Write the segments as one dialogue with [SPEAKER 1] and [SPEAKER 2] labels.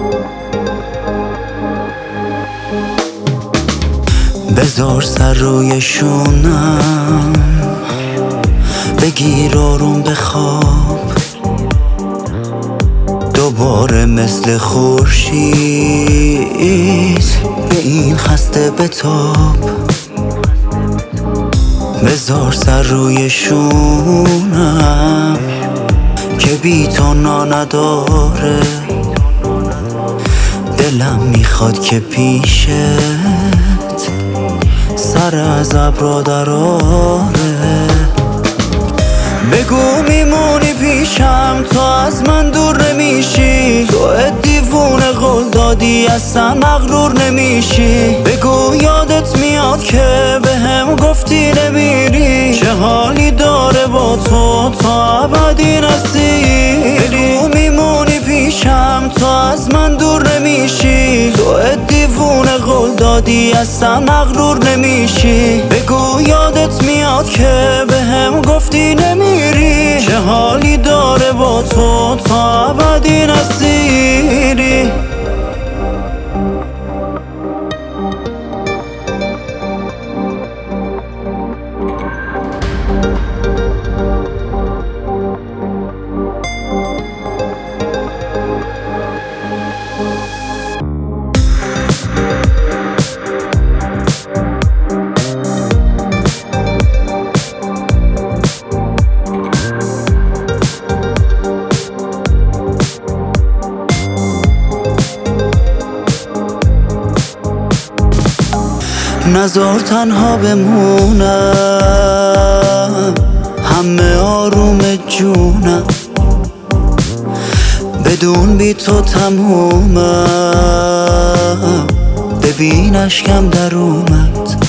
[SPEAKER 1] بذار سر روی شونم، بگیر آروم بخواب، دوباره مثل خورشید به این خسته بتاب. بذار سر روی شونم که بی تو نا نداره، دلم میخواد که پیشت سر از ابرا دراره. بگو میمونی پیشم، تو از من دور نمیشی، تو دیوونه قول دادی اصلا مغرور نمیشی. بگو یادت میاد که به هم گفتی نمیری، چه حالی داره با تو تا ابدی نسیری. بگو میمونی پیشم، تو از من دور نمیشی، تو دیوونه قول دادی اصلا مغرور نمیشی. بگو یادت میاد که به هم گفتی نمیری، چه حالی داره با تو تا ابدی نسیری. نذار تنها بمونم، همه آروم جونم، بدون بی تو تمومم، ببین اشکم در اومد.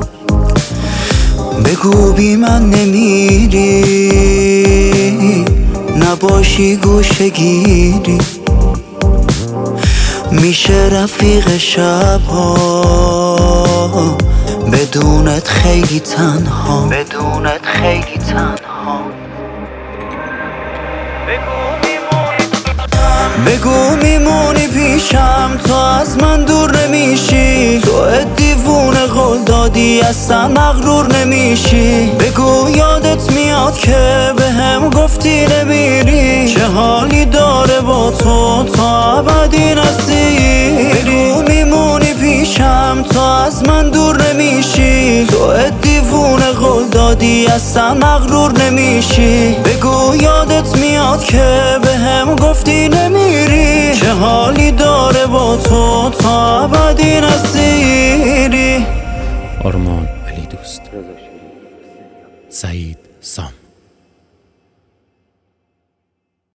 [SPEAKER 1] بگو بی من نمیری، نباشی گوشه گیری، میشه رفیق شبها، بدونت خیلی تنها، بدونت خیلی تنها. بگو میمونی پیشم، تو از من دور نمیشی، تو دیوونه قول دادی اصلا مغرور نمیشی. بگو یادت میاد که به هم گفتی نمیری، چه حالی داره با تو تا ابدی نسیری. بگو میمونی پیشم، تو از من دور نمیشی، تو دیوونه قول دادی اصلا مغرور نمیشی. بگو یادت میاد که به هم گفتی نمیری، چه حالی داره با تو تا ابدی نسیری.
[SPEAKER 2] آرمان علی دوست، سعید سام.